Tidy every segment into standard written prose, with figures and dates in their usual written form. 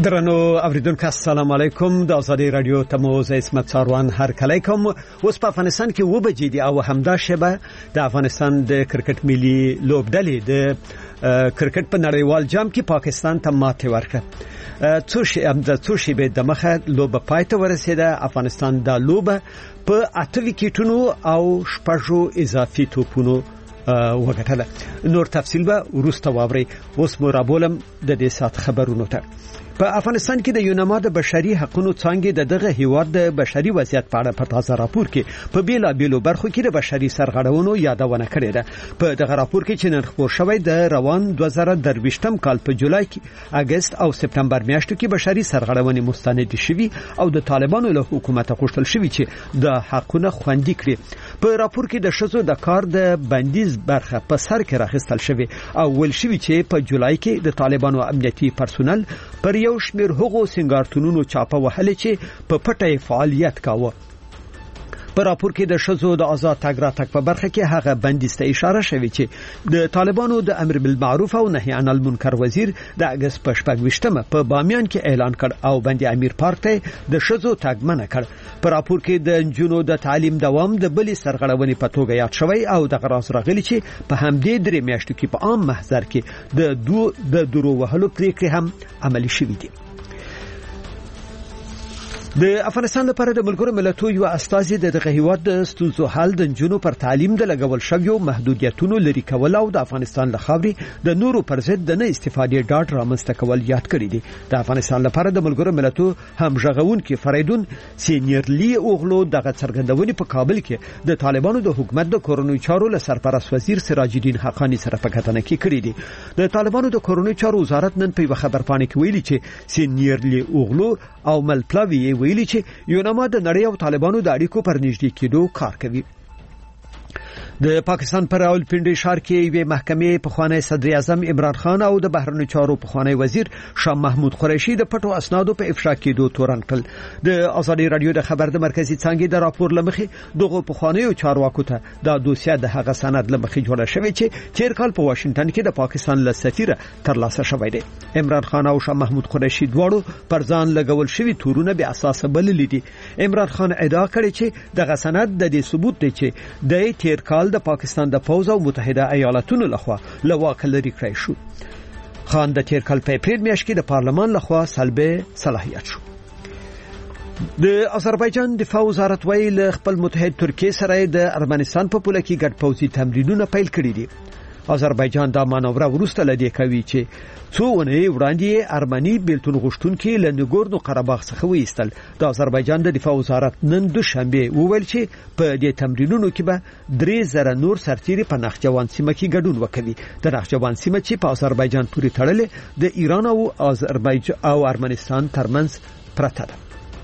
درنو اوریدونکو السلام علیکم د ازادي رادیو تموز اسمت ساروان هر کله کوم اوس په افغانستان کې و بجې دی او همدا شبه د افغانستان د کرکټ ملي لوبډلې د کرکټ په نړیوال جام کې پاکستان ته ماته ورکړه. څو شی به د مخه لوب پای ته ورسېده. افغانستان د لوب په 8 وکټونو او 6 اضافي توپونو وګټله. نور تفصیل به ورسته واوري. اوس مو رابولم د دې سات خبرونو ته. په افغانستان کې د یونما د بشري حقوقو څنګه دغه هیواد د بشري وضعیت په اړه په تازه راپور کې په بیلا بیلو برخو کې د بشري سرغړونو یادونه کړې ده. په دغه راپور کې چې نن خبر شوی د روان 2023م کال په جولای کې اگست او سپتمبر میاشتو کې بشري سرغړونې مستند شوي او د طالبانو له حکومت غوښتل شوی چې د حقوقو خوندي کړي. په راپور کې د شذو د کار د بندیز برخه په سر کې راخستل شوی او ول شوی چې په جولای کې د طالبانو امنیتي پرسونل پر یو شمیر هغو سنگارتونونو چاپه وهلې چې په پټه فعالیت کاوه. په راپور کې د شذو د آزاد تګ راتګ په برخه کې هغه بندیز ته اشاره شوی چې د طالبانو د امر بالمعروف او نهي عن المنکر وزیر د اگست په 28مه په بامیان کې اعلان کړ او بندي امیر پارک ته د شذو تګ منع کړ. په راپور کې د جنونو د تعلیم دوام د بلې سرغړونې په توګه یاد شوی او د غراس راغلی چې په همدې درې میاشتو کې په عام محضر کې د درو وهلو پریکړې هم عملي شوې دي. د افغانستان لپاره د ملګرو ملتونو یو استازي دغه هیواد د ستونزو حل د جنونو پر تعلیم د لګول شویو محدودیتونو لري کول او د افغانستان له خاورې د نورو پر ضد د نه استفادې ډاډ رامنځته کول یاد کړی دي. د افغانستان لپاره د ملګرو ملتونو همغږون کې فریدون سینیرلی اوغلو دغه څرګندونې په کابل کې د طالبانو د حکومت د کورونی چارو له سرپرست وزیر سراج الدین حقانی سره په کتنه کې کړی دي. د طالبانو د کورونی چارو وزارت نن په خبرپاڼه کې ویلي چې سینیرلی اوغلو او ملپلاوی ویلي چې یونما د نړۍ او طالبانو د اړیکو پر نږدې کېدو کار کوي. د پاکستان پر راولپنډي ښار کې یوه محکمې په خوانی صدر اعظم عمران خان او د بهرنیو چارو په خوانی وزیر شاه محمود قریشي د پټو اسنادو په افشا کېدو تورن کړل. د ازادي رادیو د خبر د مرکزی څنګه د راپور لمخې دغه په خوانیو چارواکو ته د دوسیه د هغه سند لمخې جوړه شوې چې تیر کال په واشنگټن کې د پاکستان له سفیر ترلاسه شوی دی. عمران خان او شاه محمود قریشي دواړو پر ځان لګول شوی تورونه به اساس بلل دي. عمران خان ادعا کړې چې دغه سند د دې ثبوت دی چې د تیر کال د پاکستان د پوز او متحده ایالاتونو لخوا لواک لري کړی شو. خان د تیر کال په اپریل میاشت کې د پارلمان لخوا سلبه صلاحیت شو. د آذربایجان دفاع وزارت ویل خپل متحد ترکیه سره د ارمنستان په پوله کې ګډ پوځي تمرینونه پیل کړي دي. آذربایجان دا مانور وروسته لدی کوي چې څوونه وړاندې ارمني بیلتون غشتونکو له نګورنو قرهباغ څخه وېستل. د آذربایجان د دفاع وزارت نن دوشنبه وویل چې په دې تمرینونو کې به 3000 نور سرتیري په نخجوان سیمه کې ګډون وکړي. د نخجوان سیمه چې په آذربایجان پورې تړلې د ایران او آذربایجان او ارمنستان ترمنځ پرته ده.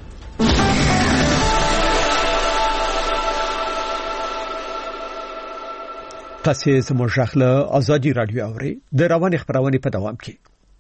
تاسو زموږ له ازادي رادیو اوري د روان خبرونه په دوام کې.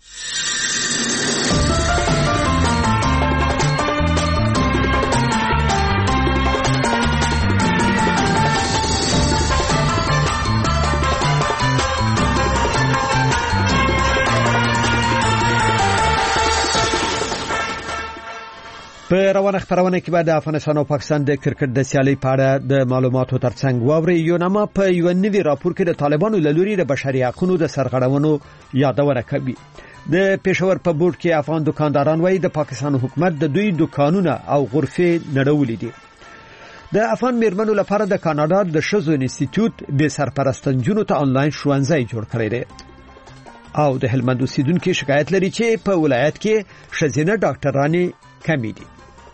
په روانه خبرونه کې بعد افغانستان او پاکستان د کرکټ د سیالي په اړه د معلوماتو ترڅنګ واوري. یونما په یو نوي راپور کې د طالبانو له لوري د بشري حقوقو د سرغړونو یادونه کوي. د پېښور په بورډ کې افغان دکانداران وایي د پاکستان حکومت د دوی دکانونه او غرفې نړولې دي. د افغان میرمنو لپاره د کاناډا د شذو انسټیټیوټ به سرپرستانجونو ته آنلاین ښوونځی جوړ کړی دی او د هلمند اوسیدونکو شکایت لري چې په ولایت کې ښځینه ډاکټرانې کمی دي.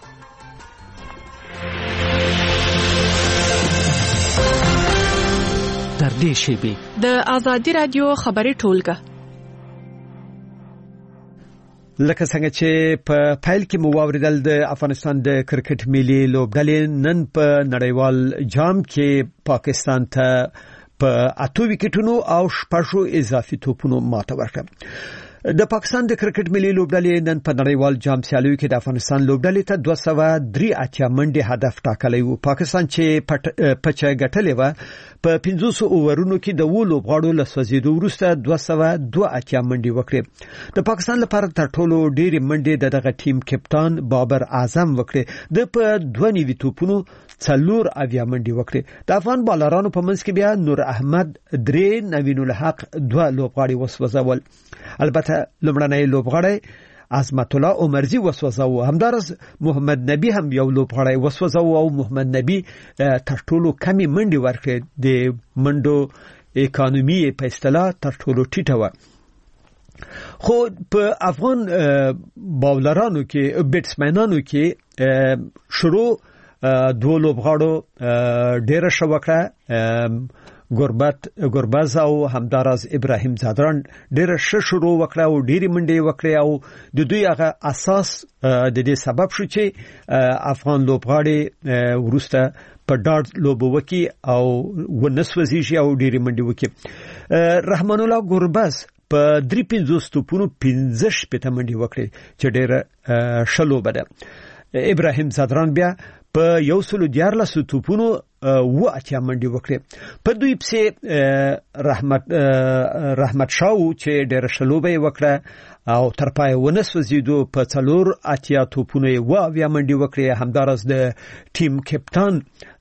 تر دې شیبې د ازادي رادیو خبري ټولګه لکه څنګه چې په فایل کې مو واوریدل د افغانستان د کرکټ ملي لوبډلې نن په نړیوال جام کې پاکستان ته په 8 وکټونو او 6 اضافي توپونو ماته ورکړه. د پاکستان د کرکټ ملي لوبډلې نن په نړیوال جام سیالیو کې د افغانستان لوبډلې ته 283 منډې هدف ټاکلی و. پاکستان چې پچه ګټلې و په 500 اوورونو کې د و لوبغاړو له سوځېدو وروسته 282 منډې وکړې. د پاکستان لپاره تر ټولو ډېرې منډې دغه ټیم کپتان بابر اعظم وکړې. د په 2 توپونو 4 منډې وکړې. د افغان بالرانو په منځ کې بیا نور احمد 3 نوین الحق 2 لوبغاړي وسوځول. البته لمړنۍ لوبغاړی عظمت الله عمرزي وسوځاو. همدارس محمد نبی هم یو لوبغاړی وسوځاو او محمد نبی تر ټولو کمی منډې ورکړې. د منډو اکانومي په اصطلاح تر ټولو ټیټه و. خو په افغان باولرانو کې بیټسمنانو کې شروع 2 لوبغاړو ډېر شوکړه. گربز او همدارز ابراهیم زادران ډېر شروع وکړه او ډېری منډې وکړې او د دوی هغه اساس د دې سبب شو چې افغان لوبغاړي ورسته په ډاډ لوبو وکي او ونسوځي او ډېری منډې وکي. رحمان الله گربز په 350 توپونو 15 منډې وکړې چې ډېر شلو بده. ابراهیم زادران بیا په 114 توپونو 80 منډې وکړې. په دوی پسې رحمت شاو چې ډېر شلوبه وکړه او تر پای ونسوځیدو په 4 توپونو 80 منډې وکړې. همدارس د ټیم کپتان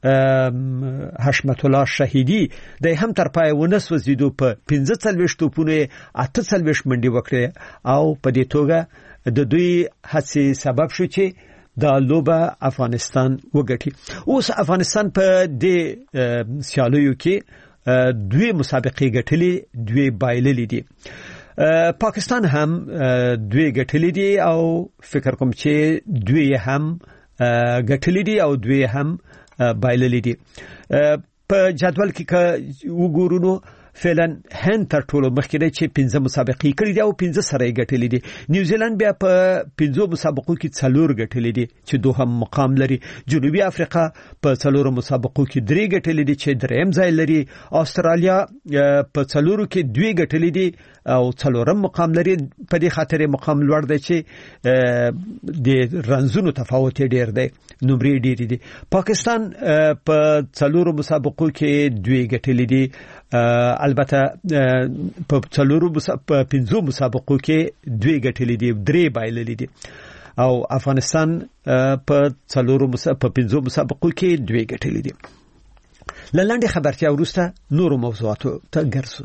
حشمت الله شهیدی د هم تر پای ونسوځیدو په 45 توپونو 48 منډې وکړې او په دې توګه د دوی هڅې سبب شو چې دا لوبه افغانستان وګټي. اوس افغانستان په دې سیالیو کې 2 مسابقې ګټلې 2 بایللې دي. پاکستان هم 2 ګټلې دي او فکر کوم چې 2 هم ګټلې دي او 2 هم بایللې دي. په جدول کې وګورو فعلا هند تر ټولو مخکې دی چې 15 مسابقې کړې دي او 15 سره یې ګټلې دي. نیوزیلند بیا په 15 مسابقو کې 4 ګټلې دي چې دوهم مقام لري. جنوبي افریقا په 4 مسابقو کې 3 ګټلې دي چې دریم ځای لري. استرالیا په 4 کې 2 ګټلې دي او 4م مقام لري. په دې خاطر مقام لوړ دی چې د رنزونو تفاوت ډیر دی، نمرې ډیر دي. پاکستان په 4 مسابقو کې 2 ګټلې دي. البته په 15 مسابقو کې 2 ګټلې دي، 3 بایللې دي او افغانستان په 15 مسابقو کې 2 ګټلې دي. لاندې خبرتیا وروسته نورو موضوعاتو ته ګرځو.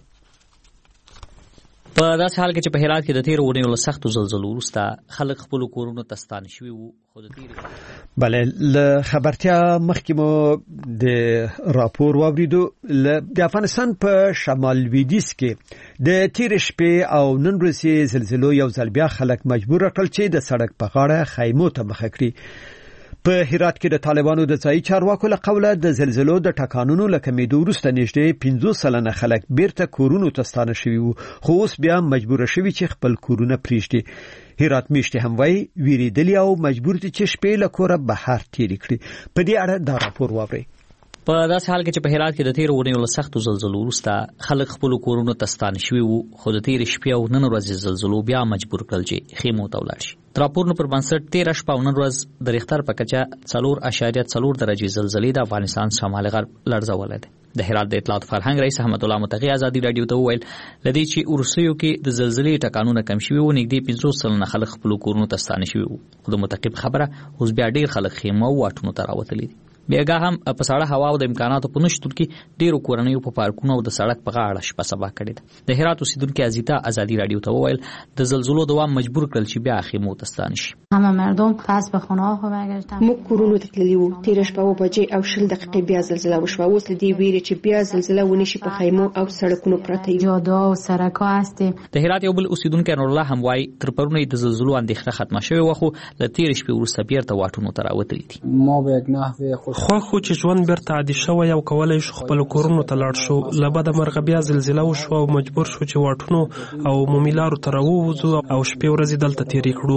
په داسې حال کې چې په هرات کې د 13 اونیو له سختو زلزلو وروسته خلک خپل کورونو ته ستانه شوي وو. بله له خبرتیا مخکې مو د راپور واوریدو. د افغانستان په شمال لویدیځ کې د تیر شپې او نن ورځې زلزلو یو ځل بیا خلک مجبور کړل چې د سړک په غاړه خیمو ته مخه کړي. په هرات کې د طالبانو د ځایي چارواکو له قوله د زلزلو د ټکانونو له کمیدو وروسته نږدې 50 سلنه خلک بیرته کورونو ته ستانه شوي وو، خو اوس بیا مجبور شوي چې خپل کورونه پریږدي. هرات میشتي هم وایي ویریدلي او مجبور دي چې شپې له کوره بهر تیرې کړي. په دې اړه دا راپور واورئ. په داسې حال کې چې په هرات کې د 13 اونیو له سختو زلزلو وروسته خلک خپل کورونو ته ستانه شوي وو، خو د تیر شپې او نن ورځې زلزلو بیا مجبور کړل چې خیمو ته ولاړ شي. راپورونو پر بنسټ 13 شپه او نن ورځ د ریختر په کچه 4.4 درجې زلزلې د افغانستان شمال غرب لړزولې ده. د هرات د اطلاعات فرهنګ رئیس احمد الله متقی ازادي رادیو ته وویل لدی چې ورسېو کې د زلزلې ټکانونه کم شوي وو، نږدې 50 سلنه خلک خپل کورونو ته ستانه شوي وو. خو د متقی خبره اوس بیا ډیر خلک خیمه او واټونو ته راوتلي دي. بیاګه هم په سړه هوا او د امکاناتو په نشتون کې ډیرو کورنیو په پارکونو او د سړک په غاړه شپه سبا کړې ده. د هرات اوسیدونکو ازیتا ازادي رادیو ته وویل د زلزلو دوام مجبور کړل چې بیا خیمو ته ستانه شي. همه مردم پس به خونه ها برگشتن. موږ کورونو ته تللي وو. 13 شپه بجې او 20 دقیقې بیا زلزله وشوه. اوس لدی ویری چې بیا زلزله ونشي په خیمو او سړکونو پراته جاده او سرکا هستیم. د هرات یو بل اوسیدونکو نور الله هم وایي تر پرونه د زلزلو اندېښنه ختمه شوې و، خو له 13 شپې وروسته بیرته واټونو ته راوتلي دي. ما به یک نحوه خو چې بیرته عادي شوی او کولای شو خپل کورونو ته لاړ شو. لبد مرغ بیا زلزله وشو او مجبور شو چې واټونو او مومیلارو ته راووځو او شپې ورځې دلته تیرې کړو.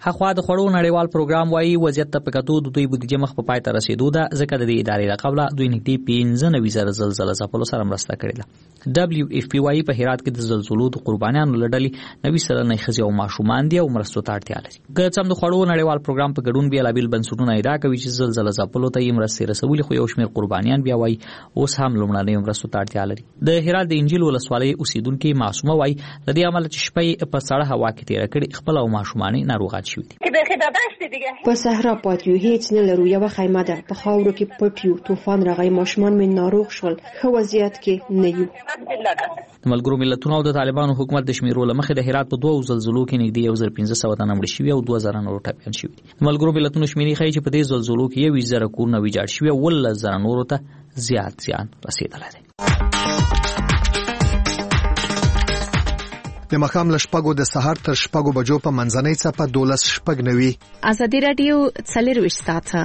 هغه د خړو نړیوال پروګرام وایي وضعیت ته پکاتو د دوی بودیجه مخ په پای ته رسیدو ده ځکه د دې ادارې له قبله دوی نږدې 15 زلزلې ځپلو سره مرسته کړې ده. WFP وایي په هرات کې د زلزلو د قربانیانو لړلې 90 سلنه ښځې او ماشومان دي او مرستو ته اړتیا لري. که څم د خړو نړیوال پروګرام په ګډون بیلابیل بنسټونه ادعا کوي چې زلزلې ځپلو ته یې مرستې رسولې، خو یو شمېر قربانیان بیا وایي اوس هم لومړنۍ مرستو ته اړتیا لري. د هرات د انجیل ولسوالۍ اوسیدونکو معصومه وایي د دې عمل چې شپې په سړه هوا کې تیر کړي خپل او ماشومان ناروغات شوي دي. په صحرا پاتیو هیڅ نه لرو، یو خیمه ده په خاورو کې پټیو، طوفان راغی، ماشومان مې ناروغ شول، ښه وضعیت کې نه یو. د ملګرو ملتونو او د طالبانو حکومت د شمیرو لمخې د هرات په 2 زلزلو کې نږدې 1500 تنه مړ شوي او 2000 نور ټپيان شوي دي. د ملګرو ملتونو شمیرې ښیي چې په دې زلزلو کې 20000 کورونه ویجاړ شوي او 11000 نور ته زیات زیان رسیدلی دی. د مخام له شپږو د سهار تر شپږو بجو په منځنۍ څپه 12:09. ازادي رادیو 24 ساعته.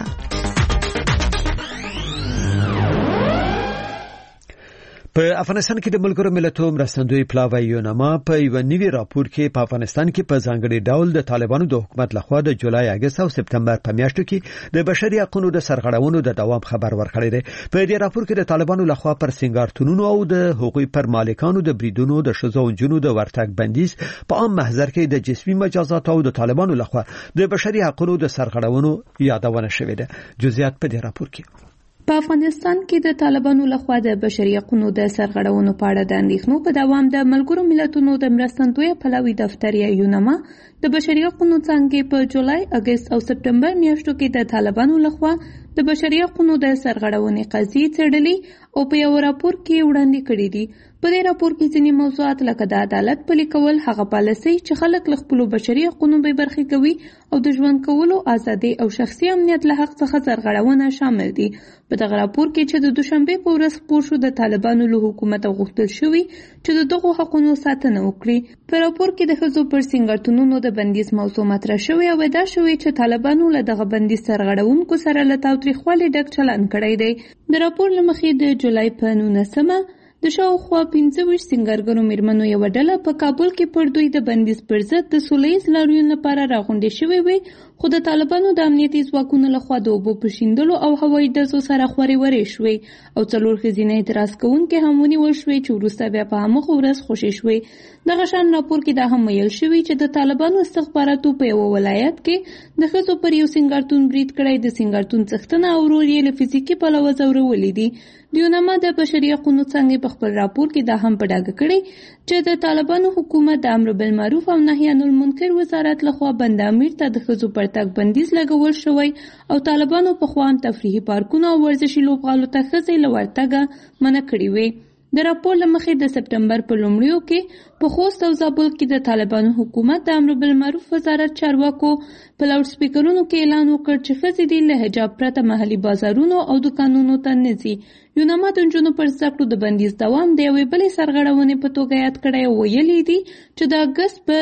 په افغانستان کې د ملګرو ملتونو مرستندوی پلاوی یونما په یو نوي راپور کې په افغانستان کې په ځانګړي ډول د طالبانو د حکومت لخوا د جولای، اگست او سپتمبر په میاشتو کې د بشري حقوقو د سرغړونو د دوام خبر ورکړی دی. په دې راپور کې د طالبانو لخوا پر سنگارتونونو او د حقوقي پر مالکانو د بریدونو د شذو او جنو د ورتګ بندیز په عام محضر کې د جسمي مجازات او د طالبانو لخوا د بشري حقوقو د سرغړونو یادونه شوې ده. جزئیات په دې راپور کې. په افغانستان کې د طالبانو لخوا د بشري حقوقو د سرغړونو په اړه د اندېښنو په دوام د ملګرو ملتونو د مرستندوی پلاوی دفتر یا یونما د بشري حقوقو څنګه په جولای، اگست او سپتمبر میاشتو کې د طالبانو لخوا د بشري حقوقو د سرغړونې قضیې څېړلې او په یو راپور کې وړاندې کړي دي. په دې راپور کې ځینې موضوعات لکه د عدالت پلي کول، هغه پالیسۍ چې خلک له خپلو بشري حقوقو بې برخې کوي او د ژوند کولو ازادي او شخصي امنیت له حق څخه سرغړونه شامل دي. په دغه راپور کې چې د دوشنبه په ورځ خپور شو، د طالبانو له حکومت غوښتل شوی چې د دغو حقوقو ساتنه وکړي. په راپور کې د ښځو پر سنگارتونونو د بندیز موضوع مطرح شوی او ادعا شوی چې طالبانو له دغه بندیز سرغړونکو سره له تاوتریخوالي ډک چلند کړی دی. د راپور له مخې د جولای په 19 د شاوخوا 15 سنگارګرو میرمنو یو ډله په کابل کې پر دوی د بندیز پر ضد د سولهییز لاریون لپاره راغونډې شوې وي، خو د طالبانو د امنیتي ځواکونو لخوا د اوبو په شیندلو او هوایي ډزو سره خورې ورې شوې او 4 ښځینه اعتراض کوونکې هم ونیول شوې چې وروسته بیا په همغه ورځ خوشې شوې. دغه شان راپور کې دا هم ویل شوي چې د طالبانو استخباراتو په یو ولایت کې د ښځو پر یو سنگارتون برید کړی، د سنگارتون څښتنه او ورور یې له فزیکي پلوه ځورولي دي. د یونما د بشري حقوقو څنګه په خپل راپور کې دا هم په ډاګه کړی چې د طالبانو حکومت د امر بالمعروف او نهي عن المنکر وزارت لخوا بند امیر ته د ښځو پر تګ بندیز لګول شوی او طالبانو په خوان تفریحي پارکونو او ورزشي لوبغالو ته ښځې له ورتګه منع کړې وې. د راپور له مخې د سپتمبر په لومړیو کې په خوست او زابل کې د طالبانو حکومت د امر بالمعروف وزارت چارواکو په لاوډ سپیکرونو کې اعلان وکړ چې ښځې دې له حجاب پرته محلي بازارونو او دکانونو ته نه ځي. یونما د نجونو پر زده کړو د بندیز دوام د یوې بلې سرغړونې په توګه یاد کړی او ویلي دي چې د اګست په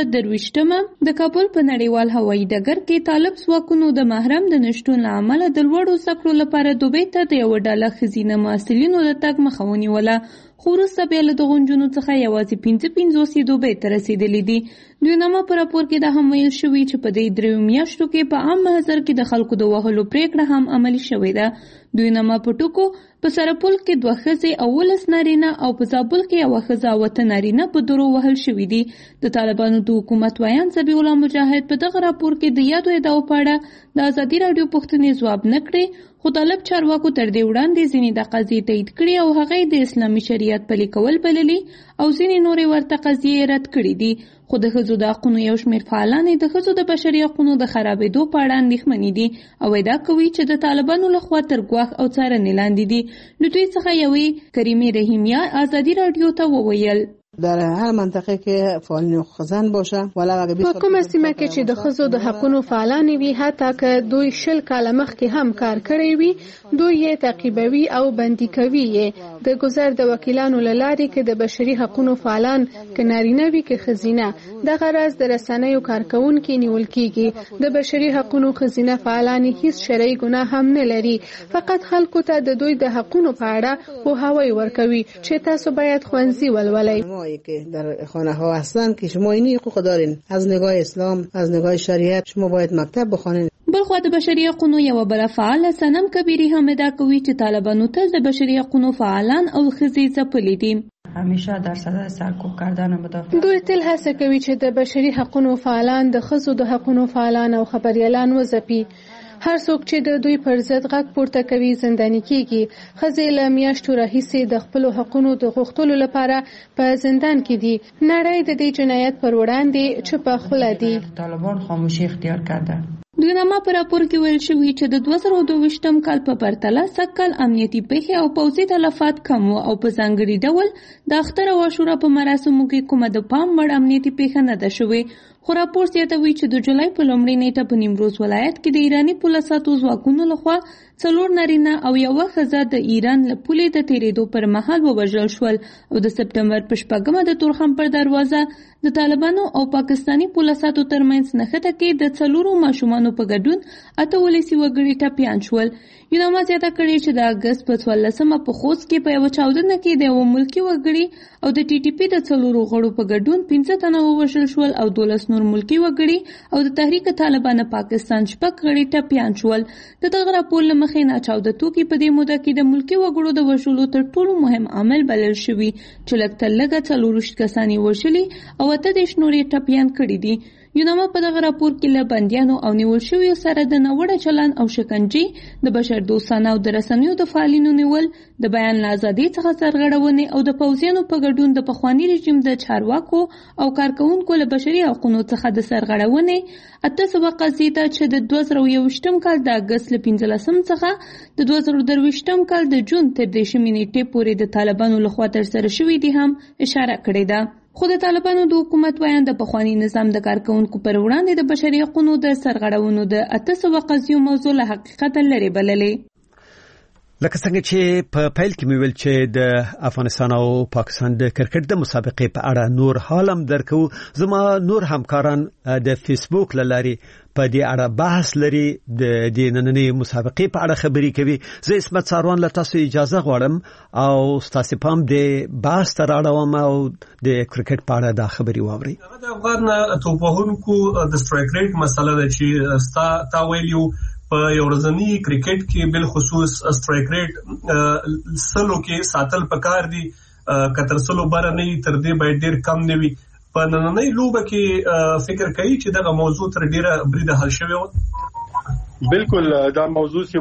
23 د کابل په نړیوال هوایي ډګر کې طالب ځواکونو د محرم د نشټون له امله د لوړو زده کړو لپاره دوبۍ ته د یوه ډله ښځینه محصلینو د تګ مخه ونیوله، خو وروسته بیا له دغو نجونو څخه یوازې 15 دوبۍ ته رسېدلي دي. د یونما په راپور کې دا هم ویل شوي چې په دې 3 میاشتو کې په عام محضر کې د خلکو د وهلو پریکړه هم عملي شوې ده. د یونما په ټکو په سرپل کې 2 ښځې او 19 نارینه او په زابل کې 1 ښځه او 8 نارینه په درو وهل شوي دي. د طالبانو د حکومت ویان ذبیح الله مجاهد په دغه راپور کې د یادو ادعاو په اړه د ازادي راډیو پوښتنې ځواب نه کړې، خو طالب چارواکو تر دې وړاندې ځینې د قضیې تایید کړي او هغه د اسلامي شریعت پلي کول بللي او ځینې نورې ورته قضیې رد کړي دي. خو د ښځو د حقونو یو شمېر فعالان د ښځو د بشري حقونو د خرابېدو په اړه اندېښمنې دي او ادعا کوي چې د طالبانو لخوا تر ګواښ او څارنې لاندې دي. له دوی څخه یوې کریمې رحیمیه ازادي راډیو ته وویل در هر منطقه که فعالین حقوق باشه په کومه سیمه کې چې د ښځو د حقونو فعالان وي، حتی که دوی 20 کاله مخکې هم کار کړی وي، دوی یې تعقیبوي او بندي کوي یې. د ګذر د وکیلانو له لارې کې د بشري حقونو فعالان که نارینه وي که ښځینه، دغه راز د رسنیو کارکونکي نیول کیږي. د بشري حقونو ښځینه فعالان هیڅ شرعي ګناه هم نه لري، فقط خلکو ته د دوی د حقونو په اړه پوهاوی ورکوي چې تاسو باید ښوونځي ولولئ. مایی که در خانه ها هستن که شما اینی حقوق دارین. از نگاه اسلام، از نگاه شریعت شما باید مکتب بخوانید. بلخوا د بشري حقوقو یو بل فعال سنم کبیری هم ادعا کوي چې طالبانو تل د بشري حقوقو فعالان او ښځې ځپلي دي. همیشه در صدد سرکوب کردن مدافع دوی تل هڅه کوي چې د بشري حقوقو فعالان د ښځو د حقوقو فعالان او خبريالان وځپي. هر څوک چې د دوی پر ضد غږ پورته کوي زنداني کیږي. ښځې له میاشتو راهیسې د خپل حقوقو د غوښتلو لپاره په زندان کې دي. نړۍ د دې جنایت پر وړاندې چوپه خوله دي. طالبان خاموشي اختیار کرده. دوی نامه پر راپور کې ویل شوی چې د 2022م کال په پرتله سږکال امنیتي پیښې او پوځي تلفات کم وو او په ځانګړي ډول د اختر او عاشورا په مراسمو کې کومه د پام وړ امنیتي پیښه نه ده شوې. خو راپور زیاتوي چې د جولای په لومړۍ نیټه په نیمروز ولایت کې د ایراني پولیسو ځواکونو لخوا 4 نارینه او 1 ښځه د ایران له پولې د تیریدو پر مهال ووژل شول او د سپټمبر په 4مه د تورخم پر دروازه د طالبانو او پاکستاني پولیسو ترمنځ نښته کې د 4 ماشومانو په ګډون 8 ولسي وګړي ټپيان شول. یوناما زیاته کړې چې د اگست په 14مه په خوست کې په یو چاودنه کې د یو ملکی وګړي او د ټي ټي پی د 4 غړو په ګډون 15 تنه ووژل شول او 12 نور ملکی وګړي او د تحریک طالبان پاکستان شپږ غړي ټپيان شول. د دغه راپور له مخې ناچاودتو کې په دې موده کې د ملکی وګړو د وژلو تر ټولو مهم عامل بلل شوی چې لږ 40 کسانی وژلي او 8 نورې ټپيان کړي دي. یوناما په دغه راپور کې له بندیانو او نیول شویو سره د ناوړه چلند او شکنجې د بشر دوستانه او د رسنیو د فعالینو نیول د بیان ازادۍ څخه سرغړونې او د پوځیانو په ګډون د پخوانی رژیم د چارواکو او کارکونکو له بشري حقوقو څخه د سرغړونې 800 قضیې ته چې د 2021م کال د اگست له 15 څخه د 2023م کال د جون تر 10 نیټې پورې د طالبانو لخوا ترسره شوې دي هم اشاره کړې ده. خو د طالبانو د حکومت بیان د پخوانی نظام د کارکونکو پر وړاندې د بشري حقوقو د سرغړونو د 800 قضیو موضوع له حقیقت لري بللې. لکه څنګه چې په پیل کې مې ویل چې د افغانستان او پاکستان د کرکټ د مسابقې په اړه نور حالم درکو. زما نور همکاران د فیسبوک لاري په دې اړه بحث لري، د دې نننۍ مسابقې په اړه خبري کوي. زه اسمت ساروان له تاسو اجازه غواړم او تاسو پام دې بحث تر اړوم او د کرکټ په اړه دا خبري واوري. د افغان توپوهونکو د سټرایک ریټ مسله ده چې تا ویلو په یو ورځنی کرکټ کې بل خصوص سټرایک ریټ سلو کې ساتل پکار دي، کتر سلو بار نه تر دې باید ډیر کم نه وي. په نننۍ لوبه کې فکر کوي چې دغه موضوع تر ډیره بریده حل شوی و. بالکل دا موضوع چې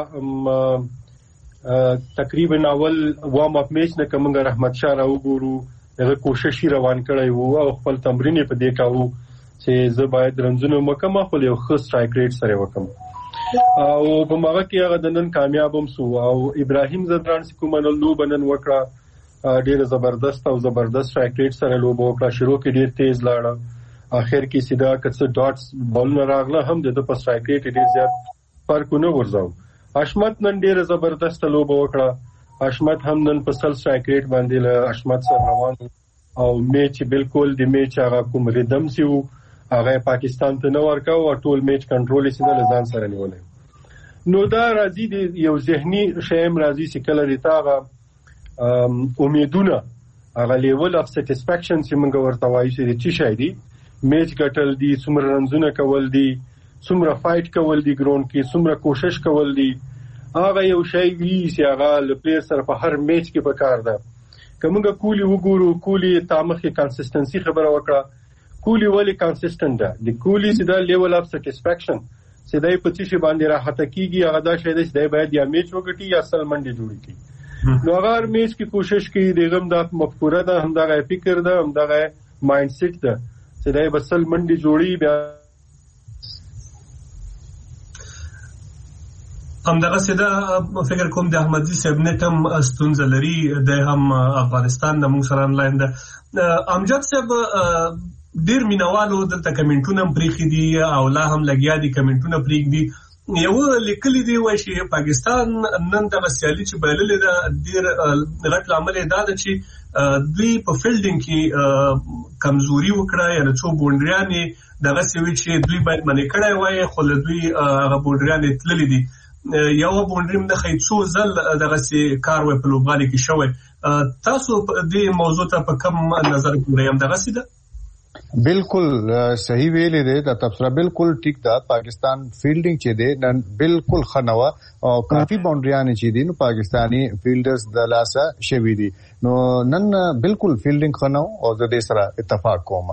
تقریبا اول وارم اپ میچ نه کومه رحمت شاه راو ګورو هغه کوشش روان کړی وو او خپل تمرین په دې کاوه چې زه باید رنځونه مکمه خپل یو ښه سټرایک ریټ سره وکم او په ماغه کې هغه د نن کامیاب هم سو او ابراهیم زدران کومه لوب نن وکړه ډیر زبردست او زبردست سټرایک ریټ سره لوب وکړه. شروع کې ډیر تیز لاړه، اخر کې سیده کڅ ډاټس بال نه راغله هم د په سټرایک ریټ ډیر زیات فرق نه ورځاو. اشمت نن ډیر زبردست لوب وکړه، اشمت هم نن په سل سټرایک ریټ باندې له اشمت سره روان او میچ بالکل د میچ هغه کوم ریدم سیو هغه پاکستان ته نو ورکاو او ټول میچ کنټرول یې سره لزان سره نیولې. نو دا راځي د یو ذهني شیم راځي چې کله ریتاغه امیدونه هغه لیول اف سټیسفیکشن چې موږ ورته وایو چې چی شای دي میچ ګټل دي، څومره رنزونه کول دي، څومره فایټ کول دي ګراوند کې، څومره کوشش کول دي. هغه یو شی وی چې هغه لپاره سره په هر میچ کې پکار ده. کومه کولی وګورو کولی تامخي کنسستنسي خبره وکړه. کولی ولی کنسستنت ده. د کولی چې دا لیول اف سټیسفیکشن چې دای په څه باندې راحت کیږي هغه دا شی دی چې دای باید یا میچ وګټي یا اصل منډي جوړي کی. نو هغه میچ کی کوشش کوي دغه د مفکوره ده، هم دا فکر ده، هم دا مایند سیټ ده چې دای بسل منډي جوړي بیا هم دغه سیده فکر کوم د احمدزي صاحب نتم استونزه لري د هم افغانستان د موږ سره انلاین ده. امجد صاحب ډیر مینوالو دلته کمنټونه پریخي دي او لا هم لګیا دي کمنټونه پریخ دي. یو لیکلي دی وای چې پاکستان نن د سیالي چې بللې ده ډیر غټ عمل دا ده چې دوی په فیلډینګ کې کمزوري وکړه یا څو بونډریانې دغه سوي چې دوی باید منې کړای وای خو له دوی هغه بونډریانې تللې دي. یو باونډري د خیڅو زل دغه سي کار و په لوبغالي کې شوی تاسو د موضوع ته په کوم نظر ګورئ دغه سي ده بالکل صحیح ویلې ده د تفسیر بالکل ټیک ده پاکستان فیلډینګ چې ده نن بالکل خنوا او کافي باونډریان چې دي نو پاکستانی فیلډرز د لاسه شوي دي نو نن بالکل فیلډینګ خنو او د دې سره اتفاق کوم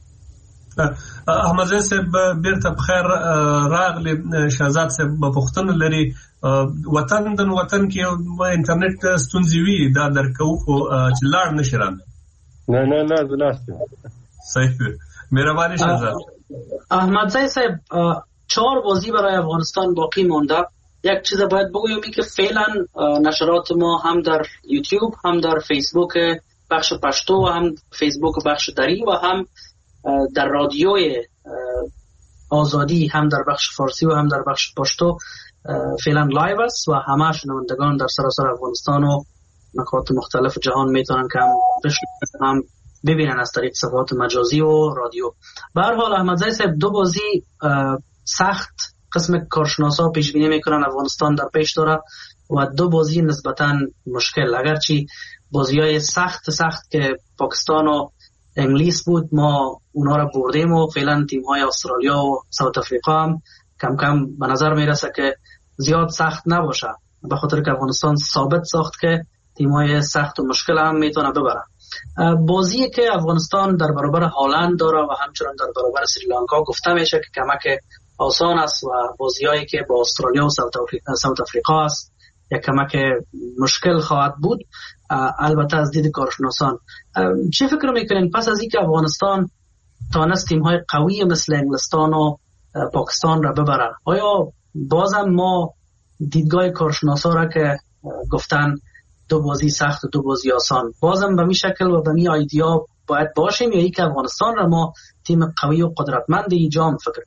احمد صاحب بیرته بخیر راغلی شهزاد صاحب پښتون لري وطن کې انټرنیټ ستونزې وي دا درکو خو چې لاړ نشران نه زناسته صحیح مهربانی شهزاد احمدزاده صاحب 4 بازی برای افغانستان باقی مانده. یک چیز باید بگویم که فعلا نشرات ما هم در یوتیوب هم در فیسبوک بخش پشتو و هم فیسبوک بخش دری و هم در رادیوی آزادی هم در بخش فارسی و هم در بخش پشتو فعلا لایو است و همه شنوندگان در سراسر افغانستان و نقاط مختلف جهان میتونن که هم ببینن از طریق صفحات مجازی و رادیو. به هر حال احمدزاده صاحب 2 بازی سخت قسم کارشناسا پیش بینی میکنن افغانستان در پیش داره و 2 بازی نسبتا مشکل، اگرچه بازی‌های سخت که پاکستان و انگلیس بود ما اونا را بردیم و فعلا تیم‌های استرالیا و ساوت افریقا هم کم کم به نظر میرسه که زیاد سخت نباشه، به خاطر که افغانستان ثابت ساخت که تیم‌های سخت و مشکل هم میتونه ببره. بازی که افغانستان در برابر هالند داره و همچنان در برابر سریلانکا گفته میشه که کمک آسان است و بازی‌هایی که با استرالیا و ساوت افریقا است یک کمک مشکل خواهد بود، البته از دید کارشناسان. چه فکر میکنین پس از اینکه افغانستان تانست تیم‌های قوی مثل انگلستان و پاکستان را ببره، آیا بازم ما دیدگاه کارشناسا را که گفتن 2 بازی سخت و 2 بازی آسان بازم به می شکل و به می آیدیا باید باشیم، یا ای که افغانستان را ما تیم قوی و قدرتمند ایجام فکر؟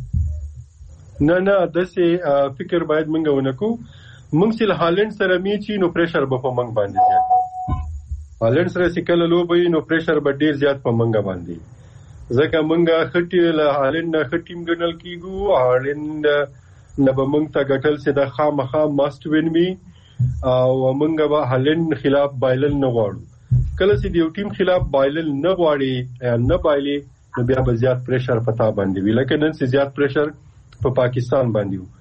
نه داسې فکر باید منګه ونکو. موږ سل هالند سره میچی نو پریشر به په منګ باندې زیات، هالند سره سکل لوبي نو پریشر به ډیر زیات په منګ باندې، ځکه منګه خټي له هالند نه خټیم ګڼل کیګو، هالند نه به منګ ته ګټل سي د خامخا ماست وین می او منګه به هالند خلاف بایلل نه غواړو. کله چې دیو ټیم خلاف بایلل نه غواړي نه بایلي نو بیا به زیات پریشر پتا باندې وی، لکه نن سي زیات پریشر په پاکستان باندې وو.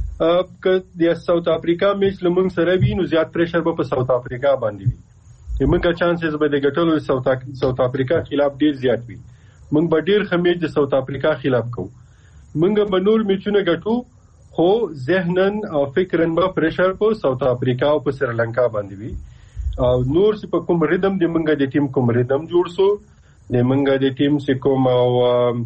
که د ساوت افریقا میچ لمن سره وی نو زیات پریشر به په ساوت افریقا باندې وی، موږ چانسز به د ګټلو ساوت افریقا خلاف ډیر زیات وی. موږ به ډیر خمیج د ساوت افریقا خلاف کوو، موږ به نور میچونه ګټو خو ذهنن او فکرن به پریشر په ساوت افریقا او په سریلانکا باندې وی. او نور چې په کوم ریدم د موږ د ټیم کوم ریدم جوړ سو، د موږ د ټیم چې کوم او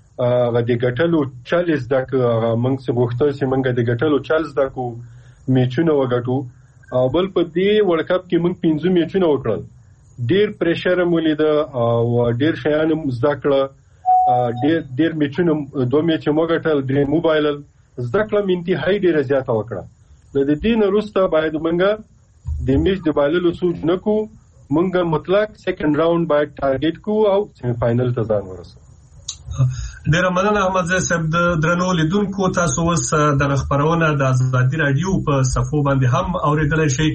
د ګټلو 40 دک موږ څه غوښتل چې موږ د ګټلو 40 دکو میچونه وګټو، او بل په دې ورلد کپ کې موږ 15 میچونه وکړل، ډیر پریشر مولید او ډیر شیان زدکړه، ډیر میچونه 2 میچ موګټل، 3 موبایل زدکړه منتي هاي ډیر زیاته وکړه. د دې نه وروسته باید موږ د میچ د بایللو سوچ نکو، موږ مطلق سیکنډ راوند باید ټارګټ کو او سیمی فائنل ته ځان ورسو. ډیر مننه احمدزاده صاحب. د درنو لیدونکو تاسو اوس د خبرونه د ازادي رادیو په صفحو باندې هم اوریدلای شئ.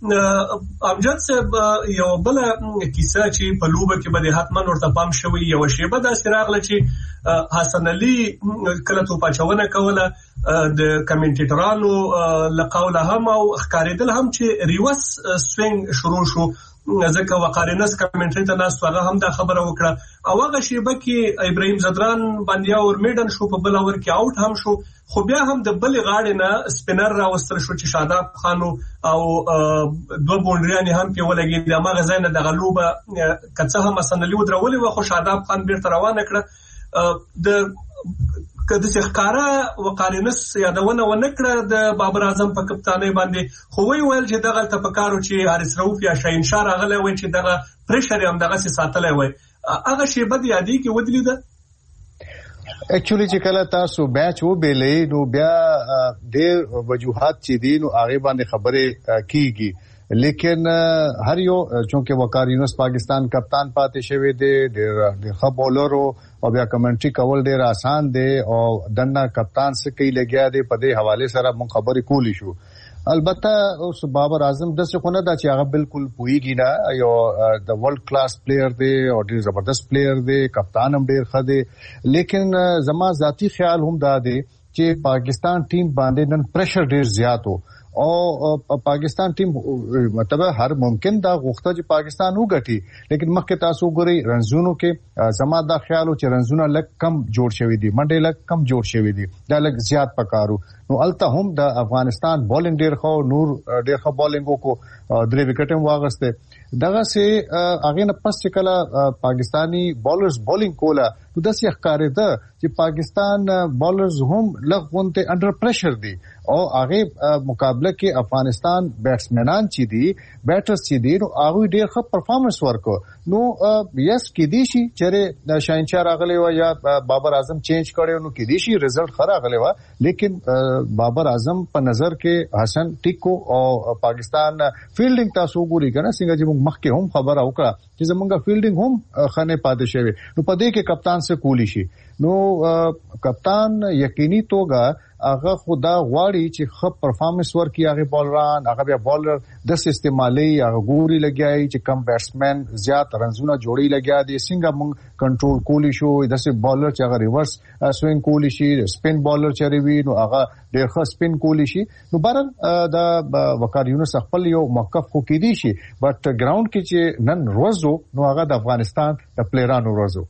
امجد صاحب یو بل کیسه چې په لوبه کې باندې حتما ورته پام شوی، یو شیبه د سراغله چې حسن علي کله تو پاچونه کوله د کمنټیټرانو لقاوله هم او ښکارېدل هم چې ریورس سوینګ شروع شو، ځکه وقارنس کمنټری ته ناس هغه هم دا خبره وکړه او هغه شیبه کې ابراهیم زدران باندې اور میډن شو، په بل اور کې آوټ هم شو، خو بیا هم د بل غاړې نه سپینر راوستل شو چې شاداب خانو او 2 بونډریان هم په ولګي د ما غزاینه د غلوبه کڅه هم سنلي ودرولې و، خو شاداب خان بیرته روانه کړه. د کله چې ښکارا وقارنس یادونه ونکړه د بابر اعظم په کپتانۍ باندې، خو ویل چې دغه تفکرو چې حارث رؤوف یا شاهین شاه راغلی وای چې دغه پریشر هم دغه ساتلای وای، هغه شی بد یادی کې ودلی ده. اکچولی چې کله تاسو میچ و بیلې نو بیا ډېر وجوهات چې دي نو هغه باندې خبره کیږي، لیکن هر یو چونکه وقار یونس پاکستان کپتان پاتې شوی دی ډېر ښه بولر او بیا کمنټري کول ډېر آسان دی او دنه کپتان څه کوي لګیا دی په دې حواله سره مونږ خبرې کولی شو. البته اوس بابر اعظم د څه خونه دا چې هغه بالکل پويږي نه یو د ورلد کلاس پلیئر دی او ډېر زبردست پلیئر دی کپتان هم ډېر ښه دی لیکن زما ذاتی خیال هم دا دی چې پاکستان ټیم باندې نن پریشر ډېر زیات وو او پاکستان ټیم مطلب هر ممکن دا غوښته چې پاکستان وګټي لیکن مخکې تاسو ګورئ رنزونو کې زما دا خیالو چې رنزونه لږ کم جوړ شوی دي منډه لږ کم جوړ شوی دي دا لږ زیات پکارو نو الته هم د افغانستان بولینګ ډېر خو نور ډېر خو بولینګ کو 3 وکټ هم واغسته دغه سه هغه نه پس چې کله پاکستانی بولرز بولینګ کولا نو د سې ښکارې ده چې پاکستان بولرز هم لغونته انډر پریشر دي او هغه مقابله کې افغانستان بیټسمنان چې دي بیټرز چې دي نو هغه ډېر ښه پرفارمنس ورکړ نو یس کې دي شي چې شاهینشاه راغلی و یا بابر اعظم چینج کړي نو کې دي شي رزلټ خراب راغلی و لیکن بابر اعظم په نظر کې حسن ټیکو او پاکستان فیلډینګ تاسو ګوري کنه څنګه چې موږ مخکې هم خبره وکړه چې زمونږه فیلډینګ هم خنه پاتې شوی نو په دې کې کپتان څه کولی شي نو کپتان یقیني توګه هغه خدا غواړي چې خپ پرفارمنس ورکړي هغه بولران هغه بیا بولر د استعمالي هغه ګوري لګیای چې کم بیټسمن زیات رنزونه جوړي لګیا دي څنګه موږ کنټرول کولی شو داسې بولر چې هغه ریورس سوینګ کولی شي سپین بولر چې وي نو هغه ډېر ښه سپین کولی شي نو بهر د وقار یونس خپل یو موقف خو کې دي شي بټ ګراوند کې چې نن روزو نو هغه د افغانستان د پلیرانو روزو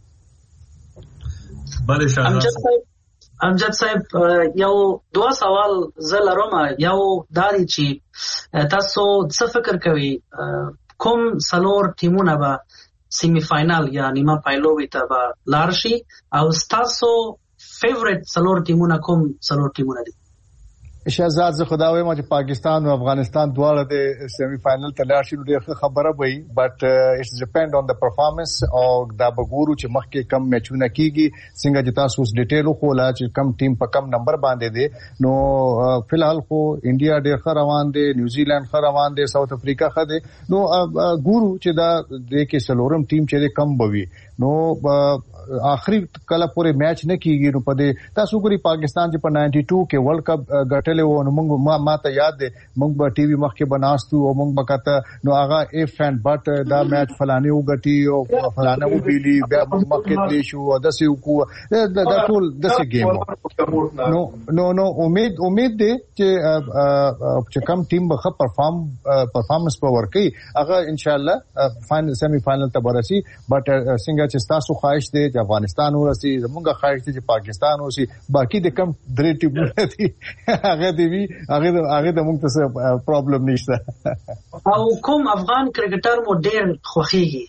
بله شاه امجد صاحب یو دوه سوال زلرم یو داري چې تاسو څه فکر کوي کوم څلور ټیمونه به سیمی فائنل یا نیمه پایلوي ته به لاړ شي او تاسو فیورټ څلور ټیمونه کوم څلور ټیمونه دي شهزاد زه خدا وایم چې پاکستان او افغانستان دواړه د سیمی فائنل ته لاړ شي نو ډېر خبره وي بټ اټس ډیپند اون د پرفارمنس او دا بګورو چې مخکې کم میچونه کیږي څنګه چې تاسو اوس ډیټیل خو لا چې کم ټیم په کم نمبر باندې دي نو فلحال خو انډیا ډېر ښه روان دي نیوزیلند ښه روان دي ساوث افریقا ښه دي نو ګورو چې دا د کې سلورم ټیم چې کم بوي نو آخري کله پورې میچ نه کیږي نو په دې تاسو ګوري پاکستان چې په 92 کې ورلد کپ ګټلې و نو موږ ماته یاد دي موږ په ټي وي مخکې بناستو او موږ وکړه نو هغه اف اند بټ دا میچ فلانه وګټي او فلانه وبېلي بیا موږ مخکې دي شو د سې کو دا ټول د سې ګیم نو امید دي چې کم ټیم به ښه پرفارمنس په ورکي هغه ان شاء الله فائنل سیمی فائنل ته ورسي بټ څنګه چې تاسو خواهش دي چې افغانستان ورسي زموږه خواهش دي چې پاکستان ورسي باقي د کم درې ټیمونه دي هغه د موږ ته پرابلم نشته او کوم افغان کرکټر مو ډېر خوښیږي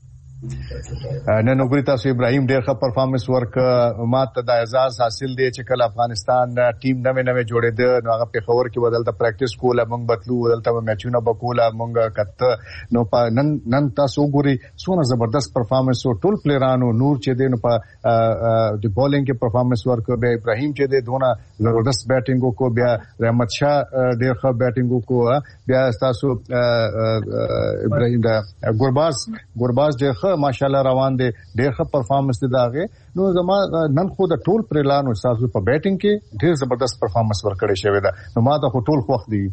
نن وګورئ تاسو ابراهیم ډېر ښه پرفارمنس ورک ماته د اعزاز حاصل دی چې کله افغانستان ټیم نوې جوړېده نو هغه په خبر کې بدلته پریکټیس کوله موږ بتلو بدلته میچونه بکوله موږ کته نو نن تاسو وګورئ څونه زبردست پرفارمنس ټول پلیرانو نور چې دی نو په د بولینګ کې پرفارمنس ورک به ابراهیم چې دی دونه زبردست بیټینګ کو بیا رحمت شاه ډېر ښه بیټینګ کو بیا تاسو ابراهیم دا ګورباز ډېر ماشاءالله روان دي ډېر ښه پرفارمنس دي داغه نو زما نن خو د ټول پرلانو تاسو په بیټینګ کې ډېر زبردست پرفارمنس ورکړی شوی دا نو ما ته ټول خوښ دي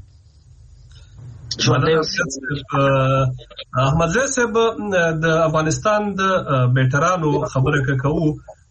احمد زاهد صاحب د افغانستان د بیټرانو خبره کوو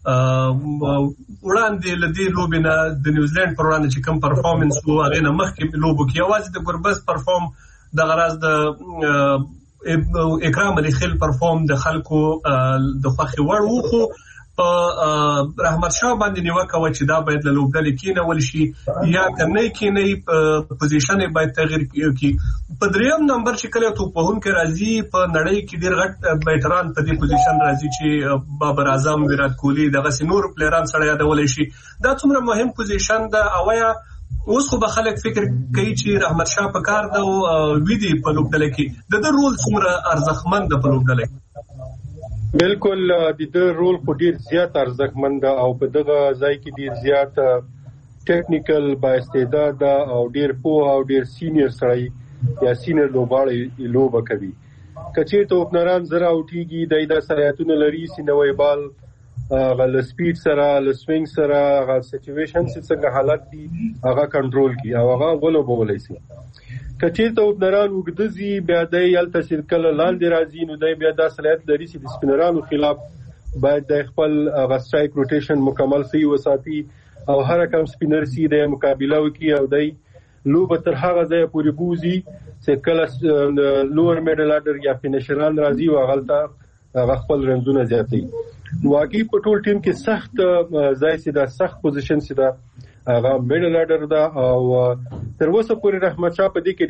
وړاندې لدی لوبینه د نیوزیلند پر وړاندې چې کوم پرفارمنس وو هغه نه مخکې لوبو کې आवाज د ګربز پرفارم د غراز د اکرام علي خیل پرفارم د خلکو د خوخي وړ وو خو رحمت شاه باندې نیوکه و چې دا باید له لوبډلې کېنول شي یا کنه کېنې پوزیشن باید تغیر کړي په دریم نمبر چې کله ته په هون کې راځي په نړۍ کې ډېر غټ بیټران په دې پوزیشن راځي چې بابر اعظم ویرات کوهلی دغه سينور پلیران سره یادول شي دا څومره مهم پوزیشن ده اویا اوس خو به خلک فکر کوي چې رحمت شاه په کار ده او ویدي په لوبډلې کې د رول څومره ارزښتمن ده په لوبډلې بالکل د رول په ډیر زیات ارزښتمند او په دغه ځای کې ډیر زیات ټیکنیکل با استعداد او ډیر پوه او ډیر سینیئر سړی یا سینر لوبغاړي لوبه کوي. کچې ته اوپنران زرا اوټیږي د سرعتونو لري سینوي بال غل سپیډ سره ل سوینګ سره غل سچويشن څنګه حالت دي هغه کنټرول کی او هغه غلو بولای شي. کچې ته اوپنران وګدزي بیا د یل تسل کله لاندې راځي نو د بیا د صلاحیت لري چې د سپینرانو خلاف باید د خپل غسټرایک روټیشن مکمل سي وساتي او هر کم سپینر سي د مقابله وکي او د لوب تر هغه ځای پورې بوزي چې کله لوور میډل اډر یا فینیشران راځي او غلطه خپل رنزونه زیاتي. واقعي په ټول ټیم کې سخت ځای سي دا سخت پوزیشن سي دا هغه میډل اډر دا او تر اوسه پورې رحمت شاه په دې کې